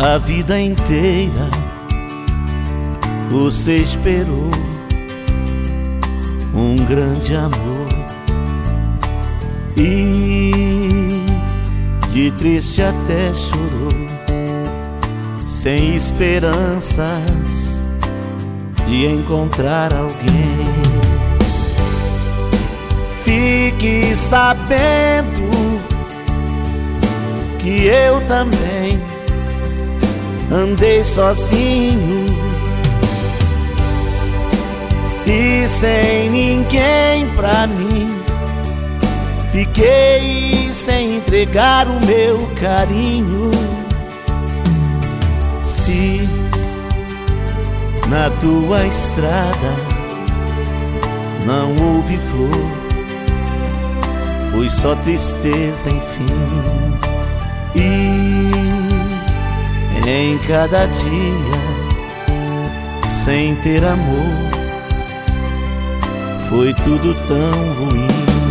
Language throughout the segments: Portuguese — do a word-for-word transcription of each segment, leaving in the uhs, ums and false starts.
A vida inteira você esperou um grande amor e de triste até chorou, sem esperanças de encontrar alguém. Fique sabendo que eu também andei sozinho e sem ninguém pra mim. Fiquei sem entregar o meu carinho. Se na tua estrada não houve flor, foi só tristeza, enfim. E em cada dia, sem ter amor, foi tudo tão ruim.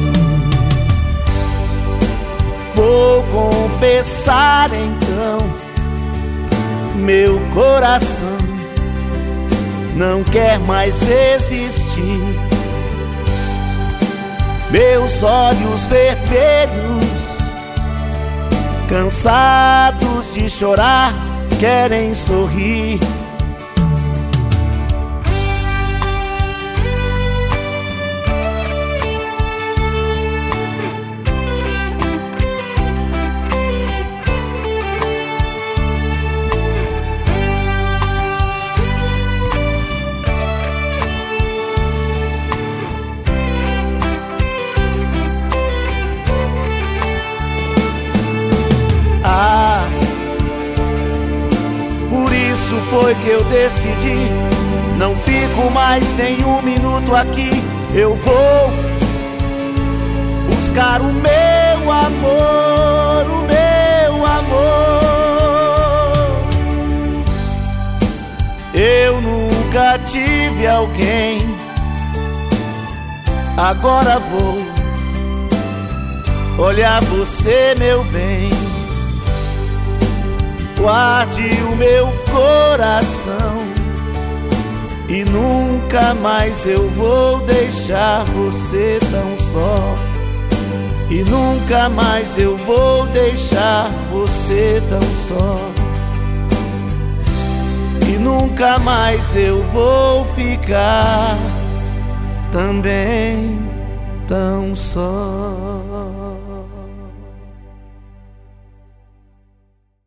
Vou confessar então, meu coração não quer mais existir. Meus olhos vermelhos, cansados de chorar, querem sorrir. Ah, por isso foi que eu decidi, não fico mais nem um minuto aqui. Eu vou buscar o meu amor, o meu amor. Eu nunca tive alguém, agora vou olhar você, meu bem. Guarde o meu coração e nunca mais eu vou deixar você tão só. E nunca mais eu vou deixar você tão só. E nunca mais eu vou ficar também tão só.